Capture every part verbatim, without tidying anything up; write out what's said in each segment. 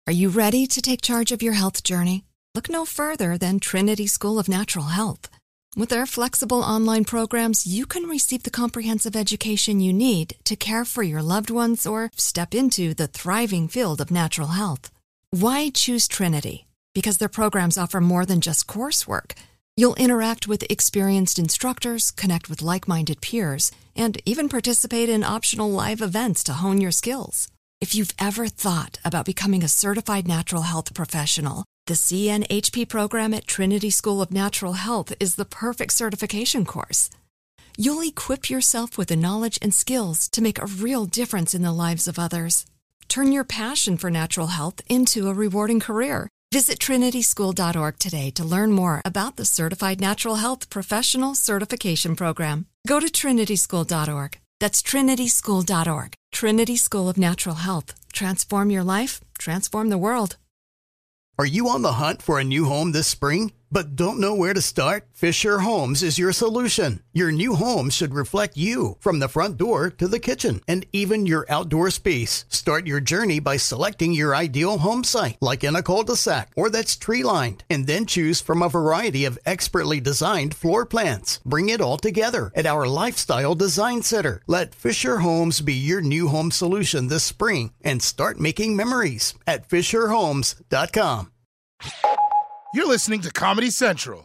Are you ready to take charge of your health journey? Look no further than Trinity School of Natural Health. With their flexible online programs, you can receive the comprehensive education you need to care for your loved ones or step into the thriving field of natural health. Why choose Trinity? Because their programs offer more than just coursework. You'll interact with experienced instructors, connect with like-minded peers, and even participate in optional live events to hone your skills. If you've ever thought about becoming a certified natural health professional, the C N H P program at Trinity School of Natural Health is the perfect certification course. You'll equip yourself with the knowledge and skills to make a real difference in the lives of others. Turn your passion for natural health into a rewarding career. Visit trinity school dot org today to learn more about the Certified Natural Health Professional Certification Program. Go to trinity school dot org. That's trinity school dot org. Trinity School of Natural Health. Transform your life, transform the world. Are you on the hunt for a new home this spring, but don't know where to start? Fisher Homes is your solution. Your new home should reflect you, from the front door to the kitchen, and even your outdoor space. Start your journey by selecting your ideal home site, like in a cul-de-sac or that's tree-lined, and then choose from a variety of expertly designed floor plans. Bring it all together at our Lifestyle Design Center. Let Fisher Homes be your new home solution this spring and start making memories at fisher homes dot com. You're listening to Comedy Central.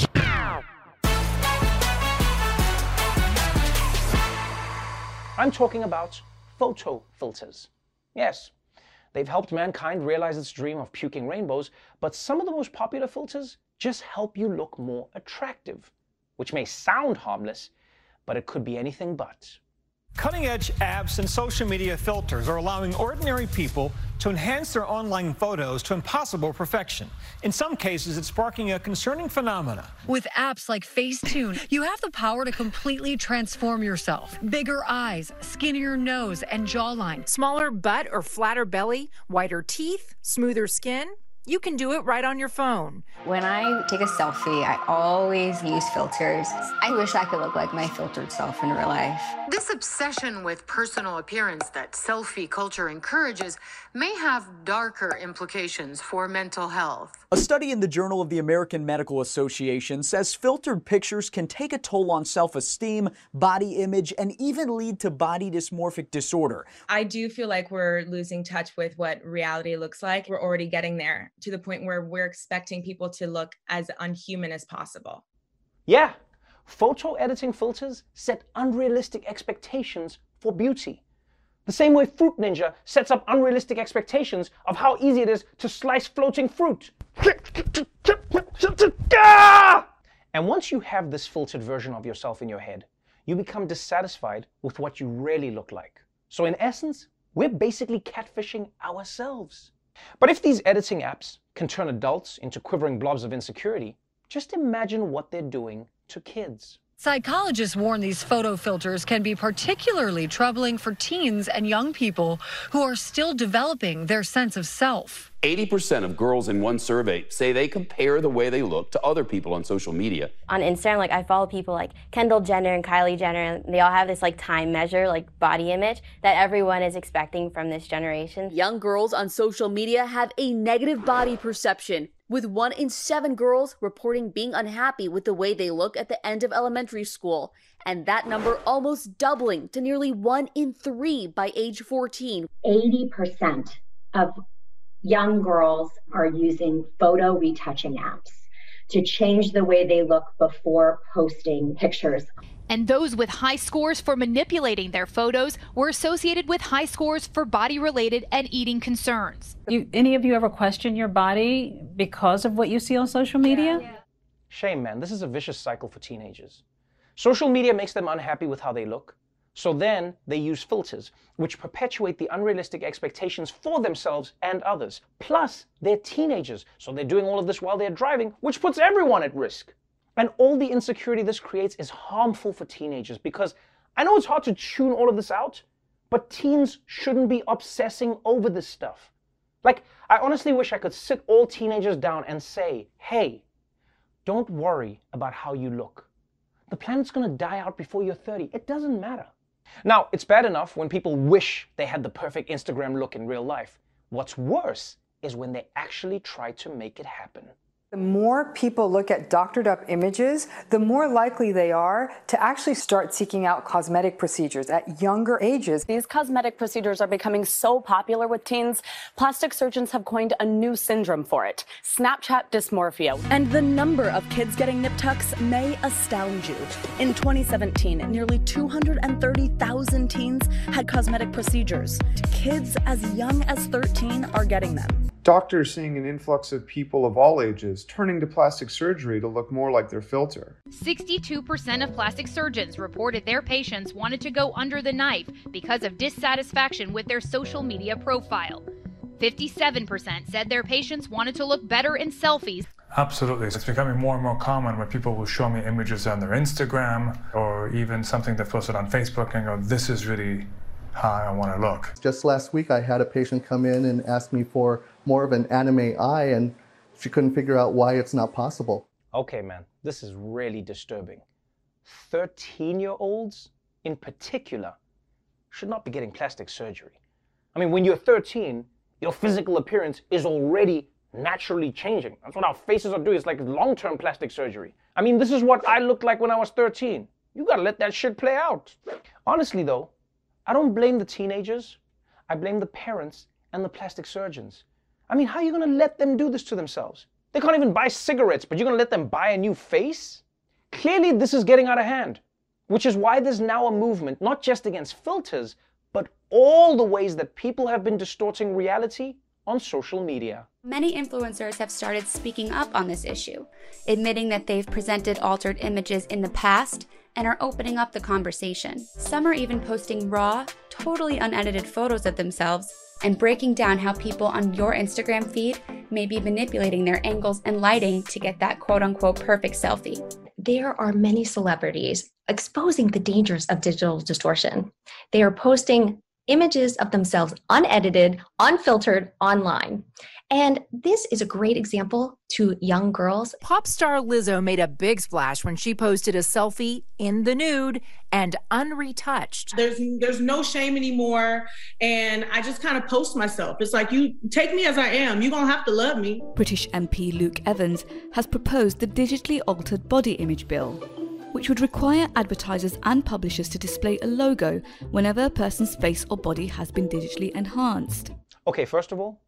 I'm talking about photo filters. Yes, they've helped mankind realize its dream of puking rainbows, but some of the most popular filters just help you look more attractive, which may sound harmless, but it could be anything but. Cutting-edge apps and social media filters are allowing ordinary people to enhance their online photos to impossible perfection. In some cases, it's sparking a concerning phenomena. With apps like Facetune, you have the power to completely transform yourself. Bigger eyes, skinnier nose, and jawline. Smaller butt or flatter belly, whiter teeth, smoother skin. You can do it right on your phone. When I take a selfie, I always use filters. I wish I could look like my filtered self in real life. This obsession with personal appearance that selfie culture encourages may have darker implications for mental health. A study in the Journal of the American Medical Association says filtered pictures can take a toll on self-esteem, body image, and even lead to body dysmorphic disorder. I do feel like we're losing touch with what reality looks like. We're already getting there, to the point where we're expecting people to look as unhuman as possible. Yeah, photo editing filters set unrealistic expectations for beauty. The same way Fruit Ninja sets up unrealistic expectations of how easy it is to slice floating fruit. And once you have this filtered version of yourself in your head, you become dissatisfied with what you really look like. So in essence, we're basically catfishing ourselves. But if these editing apps can turn adults into quivering blobs of insecurity, just imagine what they're doing to kids. Psychologists warn these photo filters can be particularly troubling for teens and young people who are still developing their sense of self. eighty percent of girls in one survey say they compare the way they look to other people on social media. On Instagram, like I follow people like Kendall Jenner and Kylie Jenner, and they all have this like time measure, like body image that everyone is expecting from this generation. Young girls on social media have a negative body perception, with one in seven girls reporting being unhappy with the way they look at the end of elementary school, and that number almost doubling to nearly one in three by age fourteen. eighty percent of young girls are using photo retouching apps to change the way they look before posting pictures. And those with high scores for manipulating their photos were associated with high scores for body-related and eating concerns. You, any of you ever question your body because of what you see on social media? Yeah. Shame, man. This is a vicious cycle for teenagers. Social media makes them unhappy with how they look. So then they use filters, which perpetuate the unrealistic expectations for themselves and others. Plus, they're teenagers, so they're doing all of this while they're driving, which puts everyone at risk. And all the insecurity this creates is harmful for teenagers, because I know it's hard to tune all of this out, but teens shouldn't be obsessing over this stuff. Like, I honestly wish I could sit all teenagers down and say, hey, don't worry about how you look. The planet's gonna die out before you're thirty. It doesn't matter. Now, it's bad enough when people wish they had the perfect Instagram look in real life. What's worse is when they actually try to make it happen. The more people look at doctored up images, the more likely they are to actually start seeking out cosmetic procedures at younger ages. These cosmetic procedures are becoming so popular with teens, plastic surgeons have coined a new syndrome for it, Snapchat dysmorphia. And the number of kids getting nip tucks may astound you. In twenty seventeen, nearly two hundred thirty thousand teens had cosmetic procedures. Kids as young as thirteen are getting them. Doctors seeing an influx of people of all ages turning to plastic surgery to look more like their filter. sixty-two percent of plastic surgeons reported their patients wanted to go under the knife because of dissatisfaction with their social media profile. fifty-seven percent said their patients wanted to look better in selfies. Absolutely. It's becoming more and more common where people will show me images on their Instagram or even something they posted on Facebook and go, this is really how I want to look. Just last week, I had a patient come in and ask me for more of an anime eye, and she couldn't figure out why it's not possible. Okay, man, this is really disturbing. thirteen-year-olds, in particular, should not be getting plastic surgery. I mean, when you're thirteen, your physical appearance is already naturally changing. That's what our faces are doing. It's like long-term plastic surgery. I mean, this is what I looked like when I was thirteen. You gotta let that shit play out. Honestly, though, I don't blame the teenagers. I blame the parents and the plastic surgeons. I mean, how are you going to let them do this to themselves? They can't even buy cigarettes, but you're going to let them buy a new face? Clearly, this is getting out of hand, which is why there's now a movement, not just against filters, but all the ways that people have been distorting reality on social media. Many influencers have started speaking up on this issue, admitting that they've presented altered images in the past and are opening up the conversation. Some are even posting raw, totally unedited photos of themselves and breaking down how people on your Instagram feed may be manipulating their angles and lighting to get that quote-unquote perfect selfie. There are many celebrities exposing the dangers of digital distortion. They are posting images of themselves unedited, unfiltered online. And this is a great example to young girls. Pop star Lizzo made a big splash when she posted a selfie in the nude and unretouched. There's there's no shame anymore, and I just kind of post myself. It's like, you take me as I am. You're going to have to love me. British M P Luke Evans has proposed the digitally altered body image bill, which would require advertisers and publishers to display a logo whenever a person's face or body has been digitally enhanced. Okay, first of all,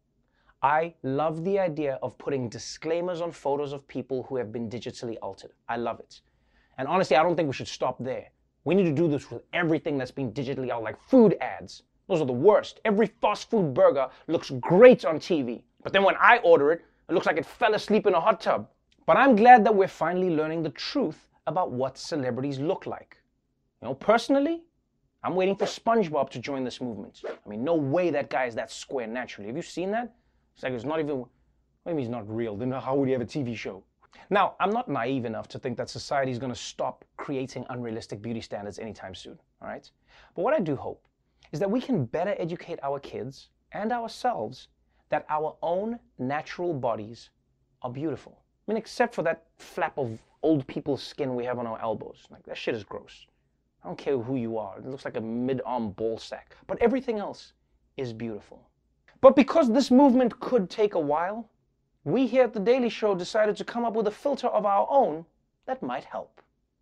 I love the idea of putting disclaimers on photos of people who have been digitally altered. I love it. And honestly, I don't think we should stop there. We need to do this with everything that's been digitally altered, like food ads. Those are the worst. Every fast food burger looks great on T V, but then when I order it, it looks like it fell asleep in a hot tub. But I'm glad that we're finally learning the truth about what celebrities look like. You know, personally, I'm waiting for SpongeBob to join this movement. I mean, no way that guy is that square naturally. Have you seen that? It's like it's not even, maybe he's not real. Then how would he have a T V show? Now, I'm not naive enough to think that society is going to stop creating unrealistic beauty standards anytime soon, all right? But what I do hope is that we can better educate our kids and ourselves that our own natural bodies are beautiful. I mean, except for that flap of old people's skin we have on our elbows. Like, that shit is gross. I don't care who you are. It looks like a mid-arm ball sack. But everything else is beautiful. But because this movement could take a while, we here at The Daily Show decided to come up with a filter of our own that might help.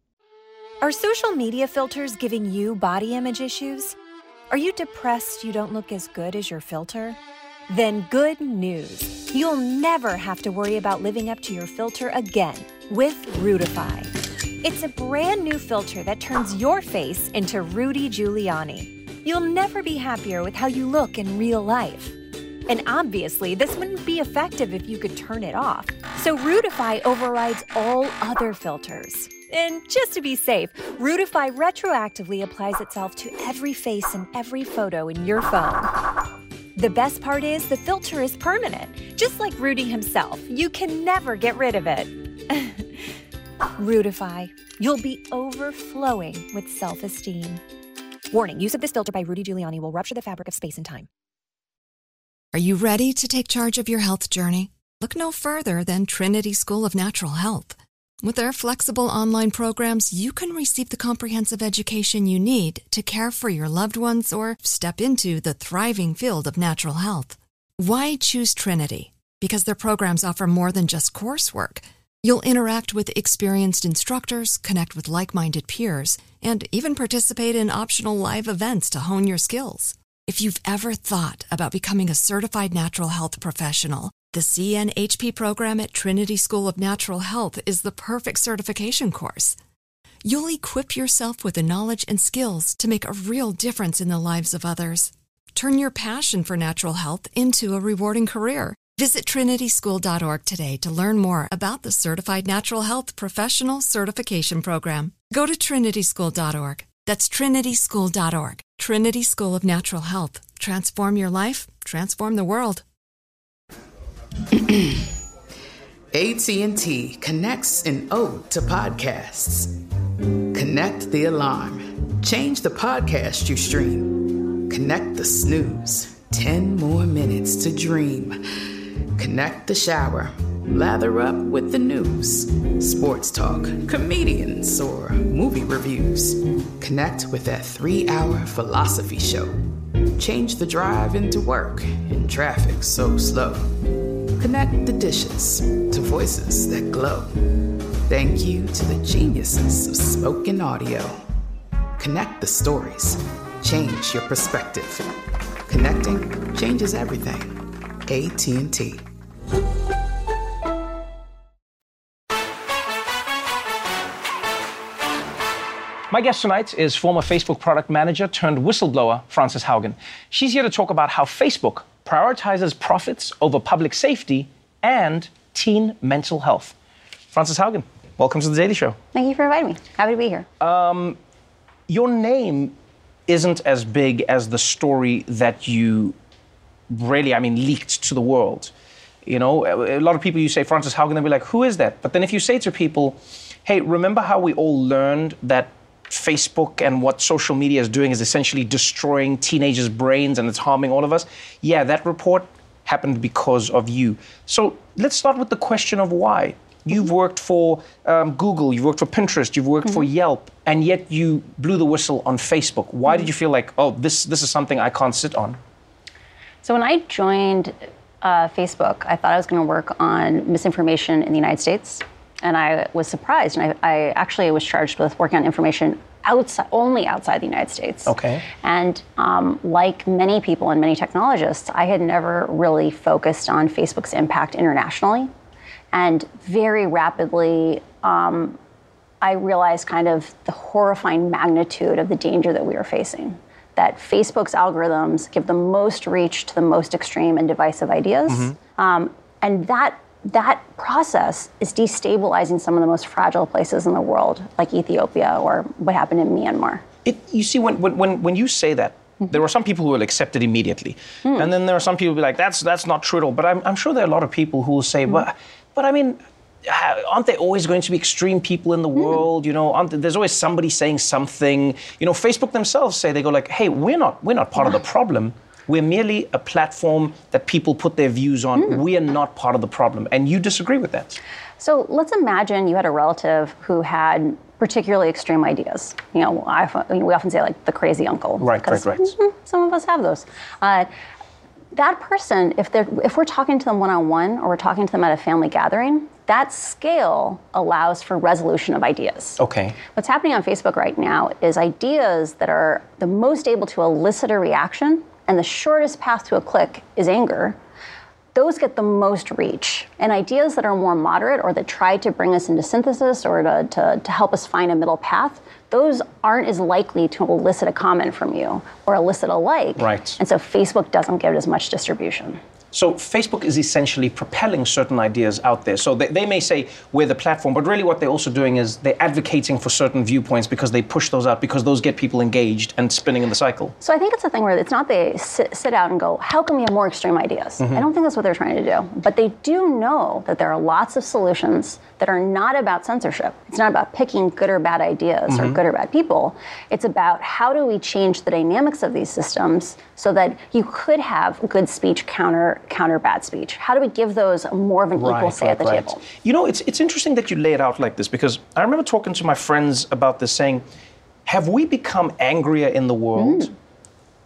Are social media filters giving you body image issues? Are you depressed you don't look as good as your filter? Then good news. You'll never have to worry about living up to your filter again with Rootify. It's a brand new filter that turns your face into Rudy Giuliani. You'll never be happier with how you look in real life. And obviously, this wouldn't be effective if you could turn it off. So Rootify overrides all other filters. And just to be safe, Rootify retroactively applies itself to every face and every photo in your phone. The best part is the filter is permanent. Just like Rudy himself, you can never get rid of it. Rootify. You'll be overflowing with self-esteem. Warning, use of this filter by Rudy Giuliani will rupture the fabric of space and time. Are you ready to take charge of your health journey? Look no further than Trinity School of Natural Health. With their flexible online programs, you can receive the comprehensive education you need to care for your loved ones or step into the thriving field of natural health. Why choose Trinity? Because their programs offer more than just coursework. You'll interact with experienced instructors, connect with like-minded peers, and even participate in optional live events to hone your skills. If you've ever thought about becoming a certified natural health professional, the C N H P program at Trinity School of Natural Health is the perfect certification course. You'll equip yourself with the knowledge and skills to make a real difference in the lives of others. Turn your passion for natural health into a rewarding career. Visit trinity school dot org today to learn more about the Certified Natural Health Professional Certification Program. Go to trinity school dot org. That's trinity school dot org. Trinity School of Natural Health. Transform your life, transform the world. A T and T connects an ode to podcasts. Connect the alarm. Change the podcast you stream. Connect the snooze. Ten more minutes to dream. Connect the shower. Lather up with the news. Sports talk, comedians, or movie reviews. Connect with that three-hour philosophy show. Change the drive into work in traffic so slow. Connect the dishes to voices that glow. Thank you to the geniuses of spoken audio. Connect the stories. Change your perspective. Connecting changes everything. A T and T. My guest tonight is former Facebook product manager turned whistleblower, Frances Haugen. She's here to talk about how Facebook prioritizes profits over public safety and teen mental health. Frances Haugen, welcome to The Daily Show. Thank you for inviting me. Happy to be here. Um, your name isn't as big as the story that you really, I mean, leaked to the world. You know, a lot of people, you say Frances Haugen, they'll be like, who is that? But then if you say to people, hey, remember how we all learned that Facebook and what social media is doing is essentially destroying teenagers' brains and it's harming all of us? Yeah, that report happened because of you. So let's start with the question of why. You've worked for um, Google, you've worked for Pinterest, you've worked mm-hmm. for Yelp, and yet you blew the whistle on Facebook. Why mm-hmm. did you feel like, oh, this this is something I can't sit on? So when I joined uh, Facebook, I thought I was going to work on misinformation in the United States. And I was surprised. And I, I actually was charged with working on information outside, only outside the United States. Okay. And um, like many people and many technologists, I had never really focused on Facebook's impact internationally. And very rapidly, um, I realized kind of the horrifying magnitude of the danger that we were facing. That Facebook's algorithms give the most reach to the most extreme and divisive ideas. Mm-hmm. Um, and that that process is destabilizing some of the most fragile places in the world, like Ethiopia or what happened in Myanmar. It, you see, when, when, when you say that, mm-hmm. there are some people who will accept it immediately. Mm. And then there are some people who will be like, that's that's not true at all. But I'm, I'm sure there are a lot of people who will say, mm. but, but I mean, aren't there always going to be extreme people in the mm. world? You know, aren't there, there's always somebody saying something. You know, Facebook themselves say, they go like, hey, we're not, we're not part yeah. of the problem. We're merely a platform that people put their views on. Mm. We are not part of the problem. And you disagree with that. So let's imagine you had a relative who had particularly extreme ideas. You know, I, we often say like the crazy uncle. Right, right, right. Mm-hmm, some of us have those. Uh, that person, if they're if we're talking to them one-on-one or we're talking to them at a family gathering, that scale allows for resolution of ideas. Okay. What's happening on Facebook right now is ideas that are the most able to elicit a reaction and the shortest path to a click is anger. Those get the most reach. And ideas that are more moderate or that try to bring us into synthesis or to, to, to help us find a middle path, those aren't as likely to elicit a comment from you or elicit a like. Right. And so Facebook doesn't get as much distribution. So Facebook is essentially propelling certain ideas out there. So they, they may say we're the platform, but really what they're also doing is they're advocating for certain viewpoints because they push those out because those get people engaged and spinning in the cycle. So I think it's a thing where it's not they sit, sit out and go, how can we have more extreme ideas? Mm-hmm. I don't think that's what they're trying to do. But they do know that there are lots of solutions that are not about censorship. It's not about picking good or bad ideas mm-hmm. or good or bad people. It's about how do we change the dynamics of these systems so that you could have good speech counter counter bad speech. How do we give those more of an right, equal say right, at the right. table? You know, it's it's interesting that you lay it out like this because I remember talking to my friends about this saying, have we become angrier in the world? Mm.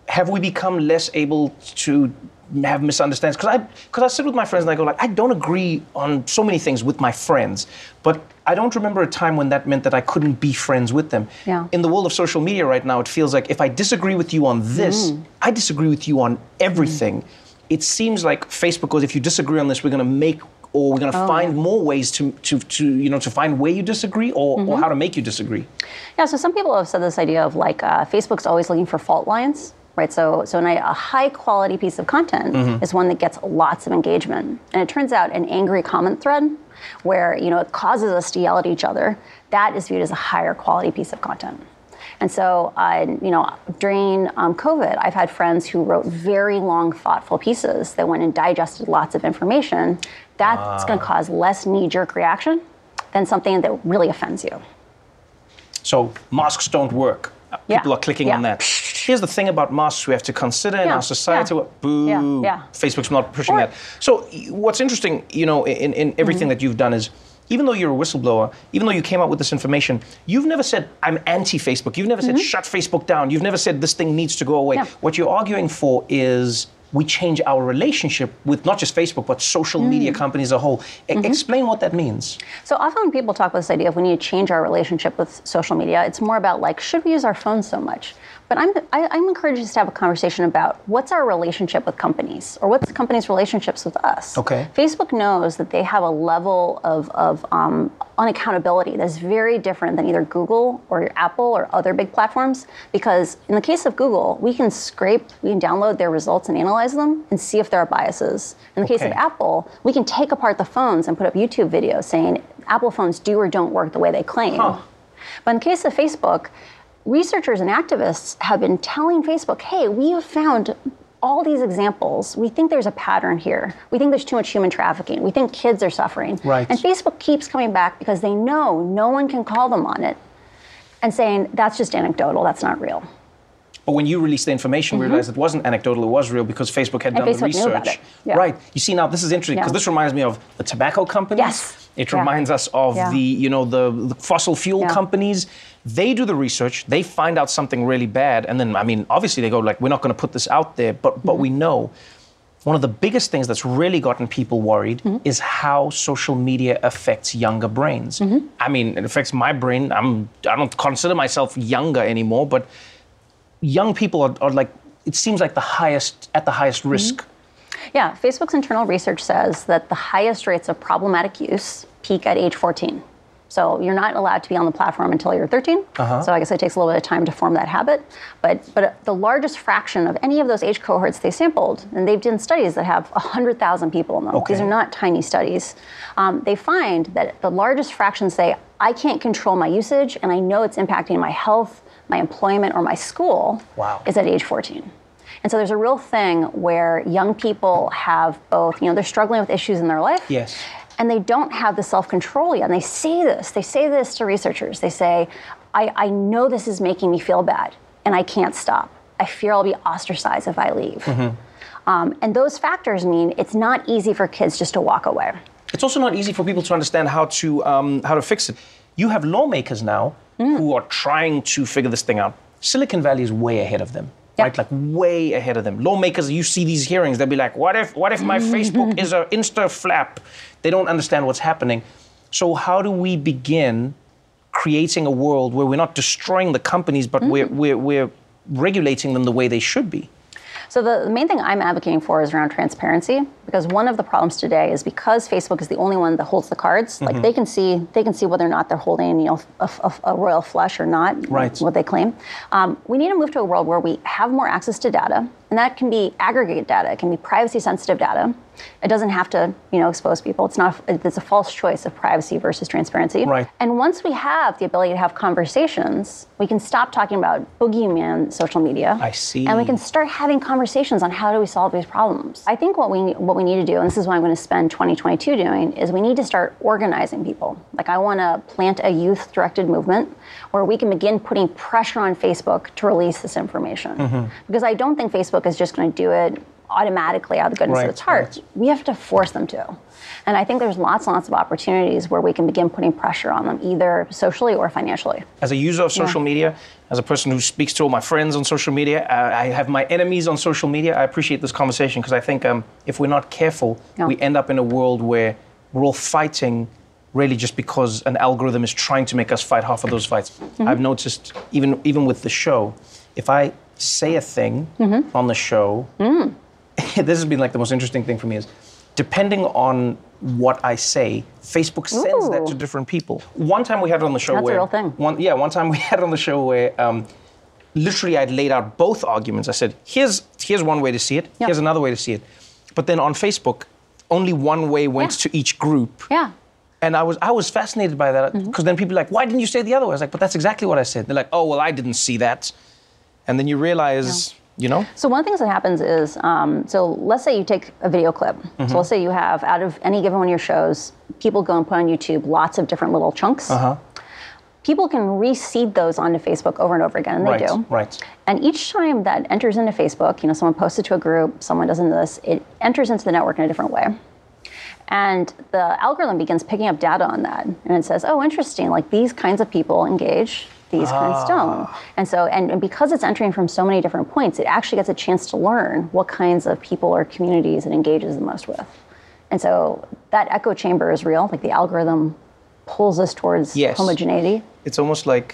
have we become less able to have misunderstandings? Because I, because I sit with my friends and I go like, I don't agree on so many things with my friends, but I don't remember a time when that meant that I couldn't be friends with them. Yeah. In the world of social media right now, it feels like if I disagree with you on this, mm. I disagree with you on everything. Mm. It seems like Facebook goes, if you disagree on this, we're going to make, or we're going to oh, find yeah. more ways to, to, to, you know, to find where you disagree, or, mm-hmm. or how to make you disagree. Yeah, so some people have said this idea of like, uh, Facebook's always looking for fault lines. Right, so so a high quality piece of content mm-hmm. is one that gets lots of engagement, and it turns out an angry comment thread, where you know it causes us to yell at each other, that is viewed as a higher quality piece of content. And so, uh, you know, during um, COVID, I've had friends who wrote very long, thoughtful pieces that went and digested lots of information. That's ah. going to cause less knee-jerk reaction than something that really offends you. So masks don't work. Yeah. People are clicking yeah. on that. Here's the thing about masks we have to consider in yeah. our society. Yeah. Boo. Yeah. Yeah. Facebook's not pushing or, that. So what's interesting, you know, in, in everything mm-hmm. that you've done is, even though you're a whistleblower, even though you came out with this information, you've never said, I'm anti-Facebook. You've never mm-hmm. said, shut Facebook down. You've never said, this thing needs to go away. Yeah. What you're arguing for is we change our relationship with not just Facebook, but social mm. media companies as a whole. E- mm-hmm. Explain what that means. So often when people talk about this idea of we need to change our relationship with social media, it's more about like, should we use our phones so much? But I'm, I, I'm encouraging us to have a conversation about what's our relationship with companies, or what's companies' relationships with us. Okay. Facebook knows that they have a level of, of um, unaccountability that's very different than either Google or Apple or other big platforms, because in the case of Google, we can scrape, we can download their results and analyze them and see if there are biases. In the okay. case of Apple, we can take apart the phones and put up YouTube videos saying Apple phones do or don't work the way they claim. Huh. But in the case of Facebook, researchers and activists have been telling Facebook, hey, we have found all these examples. We think there's a pattern here. We think there's too much human trafficking. We think kids are suffering. Right. And Facebook keeps coming back because they know no one can call them on it and saying, that's just anecdotal, that's not real. But when you released the information, we mm-hmm. realized it wasn't anecdotal, it was real because Facebook had and done Facebook the research. Knew about it. Yeah. Right. You see, now this is interesting because yeah. this reminds me of the tobacco companies. Yes. It yeah. reminds us of yeah. the, you know, the, the fossil fuel yeah. companies. They do the research, they find out something really bad, and then, I mean, obviously they go like, we're not going to put this out there, but but mm-hmm. we know. One of the biggest things that's really gotten people worried mm-hmm. is how social media affects younger brains. Mm-hmm. I mean, it affects my brain. I'm, I don't consider myself younger anymore, but young people are, are like, it seems like the highest, at the highest mm-hmm. risk. Yeah, Facebook's internal research says that the highest rates of problematic use peak at age fourteen. So you're not allowed to be on the platform until you're thirteen. Uh-huh. So I guess it takes a little bit of time to form that habit. But but the largest fraction of any of those age cohorts they sampled, and they've done studies that have one hundred thousand people in them. Okay. These are not tiny studies. Um, they find that the largest fraction say, I can't control my usage, and I know it's impacting my health, my employment, or my school, wow. is at age fourteen. And so there's a real thing where young people have both, you know, they're struggling with issues in their life. Yes. And they don't have the self-control yet. And they say this, they say this to researchers. They say, I, I know this is making me feel bad, and I can't stop. I fear I'll be ostracized if I leave. Mm-hmm. Um, and those factors mean it's not easy for kids just to walk away. It's also not easy for people to understand how to um, how to fix it. You have lawmakers now mm. who are trying to figure this thing out. Silicon Valley is way ahead of them. Yep. Right, like way ahead of them. Lawmakers, you see these hearings, they'll be like, what if what if my Facebook is an Insta flap? They don't understand what's happening. So how do we begin creating a world where we're not destroying the companies, but mm-hmm. we're, we're, we're regulating them the way they should be? So the, the main thing I'm advocating for is around transparency, because one of the problems today is because Facebook is the only one that holds the cards, mm-hmm. like they can see they can see whether or not they're holding, you know, a, a, a royal flush or not, right. what they claim. Um, we need to move to a world where we have more access to data, and that can be aggregate data, it can be privacy-sensitive data. It doesn't have to, you know, expose people. It's not. It's a false choice of privacy versus transparency. Right. And once we have the ability to have conversations, we can stop talking about boogeyman social media. I see. And we can start having conversations on how do we solve these problems. I think what we what we need to do, and this is what I'm going to spend twenty twenty-two doing, is we need to start organizing people. Like I want to plant a youth-directed movement where we can begin putting pressure on Facebook to release this information. Mm-hmm. Because I don't think Facebook is just going to do it automatically out of the goodness Right, of its heart. right. We have to force them to. And I think there's lots and lots of opportunities where we can begin putting pressure on them, either socially or financially. As a user of social Yeah. media, as a person who speaks to all my friends on social media, uh, I have my enemies on social media. I appreciate this conversation because I think um, if we're not careful, Yeah. we end up in a world where we're all fighting really just because an algorithm is trying to make us fight half of those fights. Mm-hmm. I've noticed, even even with the show, if I say a thing Mm-hmm. on the show, Mm. this has been like the most interesting thing for me is, depending on what I say, Facebook sends that to Ooh. different people. One time we had it on the show That's a where... real thing. One, yeah, one time we had it on the show where um, literally I'd laid out both arguments. I said, here's here's one way to see it, Yeah. here's another way to see it. But then on Facebook, only one way went Yeah. to each group. Yeah. And I was I was fascinated by that because Mm-hmm. then people are like, why didn't you say the other way? I was like, but that's exactly what I said. They're like, oh, well, I didn't see that. And then you realize, you know? So one of the things that happens is, um, so let's say you take a video clip. Mhm. So let's say you have, out of any given one of your shows, people go and put on YouTube lots of different little chunks. Uh-huh. People can reseed those onto Facebook over and over again, and they Right, do. right. And each time that enters into Facebook, you know, someone posts it to a group, someone does into this, it enters into the network in a different way. And the algorithm begins picking up data on that. And it says, oh, interesting, like these kinds of people engage, these kinds don't. And so, and, and because it's entering from so many different points, it actually gets a chance to learn what kinds of people or communities it engages the most with. And so that echo chamber is real, like the algorithm pulls us towards Yes. homogeneity. It's almost like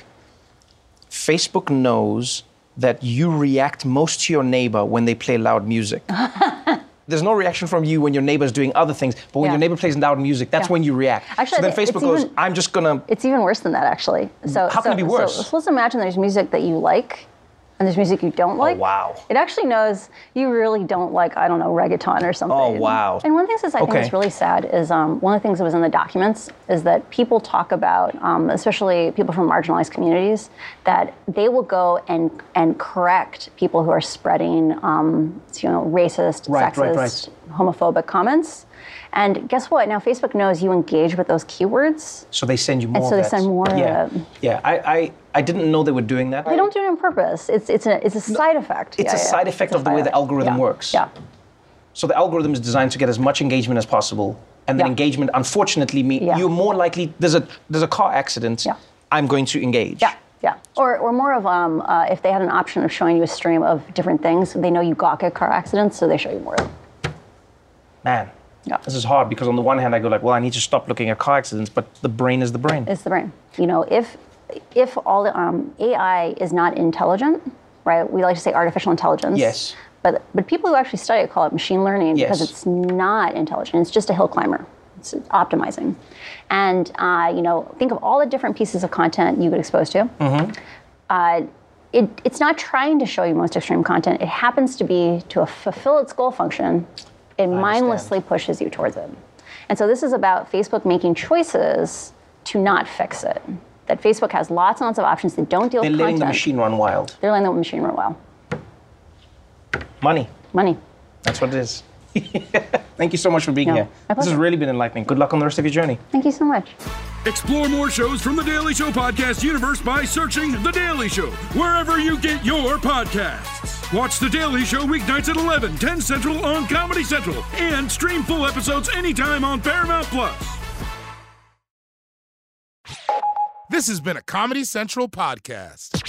Facebook knows that you react most to your neighbor when they play loud music. There's no reaction from you when your neighbor's doing other things, but when Yeah. your neighbor plays loud music, that's Yeah. when you react. Actually, so then I think Facebook it's goes, even- I'm just gonna... It's even worse than that, actually. So How can so, it be worse? So, so let's imagine there's music that you like, and there's music you don't like. Oh, wow. It actually knows you really don't like, I don't know, reggaeton or something. Oh, wow. And one of the things that I Okay. think is really sad is um, one of the things that was in the documents is that people talk about, um, especially people from marginalized communities, that they will go and and correct people who are spreading, um, you know, racist, Right, sexist, right, right. homophobic comments. And guess what? Now Facebook knows you engage with those keywords. So they send you more And so of they that. send more of yeah. it. Yeah, I, I, I didn't know they were doing that. They don't do it on purpose. It's it's a it's a side effect. It's Yeah, a yeah. side effect It's a of the side way the effect. algorithm Yeah. works. Yeah. So the algorithm is designed to get as much engagement as possible, and then Yeah. engagement, unfortunately, me, Yeah. you're more likely. There's a there's a car accident. I'm going to engage. Yeah. Yeah. Or or more of um uh, if they had an option of showing you a stream of different things, they know you got get car accidents, so they show you more of it. Man, this is hard because on the one hand I go like, well, I need to stop looking at car accidents, but the brain is the brain. It's the brain. You know, if if all the um, A I is not intelligent, right? We like to say artificial intelligence. Yes. But but people who actually study it call it machine learning because Yes. it's not intelligent. It's just a hill climber. It's optimizing. And uh, you know, think of all the different pieces of content you get exposed to. Mm-hmm. Uh, it, it's not trying to show you most extreme content. It happens to be to fulfill its goal function. It mindlessly pushes you towards it. And so this is about Facebook making choices to not fix it. That Facebook has lots and lots of options that don't deal They're with letting content. the machine run wild. They're letting the machine run wild. Money. Money. That's what it is. Thank you so much for being No, here. my This has pleasure. really been enlightening. Good luck on the rest of your journey. Thank you so much. Explore more shows from The Daily Show podcast universe by searching The Daily Show wherever you get your podcasts. Watch The Daily Show weeknights at eleven, ten Central on Comedy Central and stream full episodes anytime on Paramount Plus. This has been a Comedy Central podcast.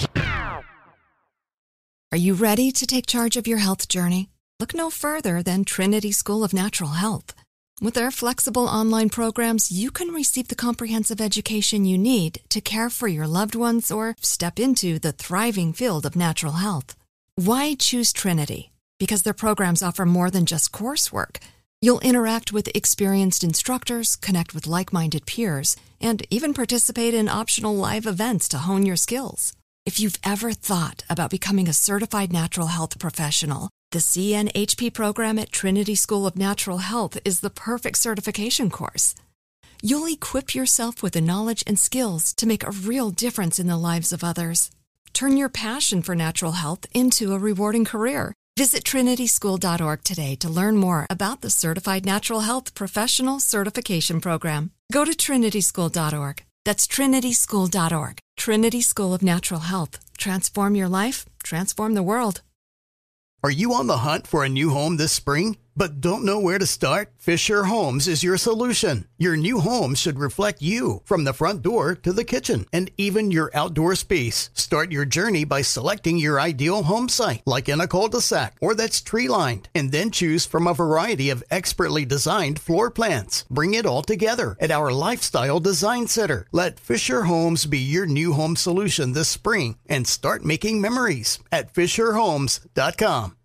Are you ready to take charge of your health journey? Look no further than Trinity School of Natural Health. With their flexible online programs, you can receive the comprehensive education you need to care for your loved ones or step into the thriving field of natural health. Why choose Trinity? Because their programs offer more than just coursework. You'll interact with experienced instructors, connect with like-minded peers, and even participate in optional live events to hone your skills. If you've ever thought about becoming a certified natural health professional, the C N H P program at Trinity School of Natural Health is the perfect certification course. You'll equip yourself with the knowledge and skills to make a real difference in the lives of others. Turn your passion for natural health into a rewarding career. Visit trinity school dot org today to learn more about the Certified Natural Health Professional Certification Program. Go to trinity school dot org. That's trinity school dot org. Trinity School of Natural Health. Transform your life, transform the world. Are you on the hunt for a new home this spring, but don't know where to start? Fisher Homes is your solution. Your new home should reflect you, from the front door to the kitchen and even your outdoor space. Start your journey by selecting your ideal home site, like in a cul-de-sac or that's tree-lined, and then choose from a variety of expertly designed floor plans. Bring it all together at our Lifestyle Design Center. Let Fisher Homes be your new home solution this spring and start making memories at fisher homes dot com.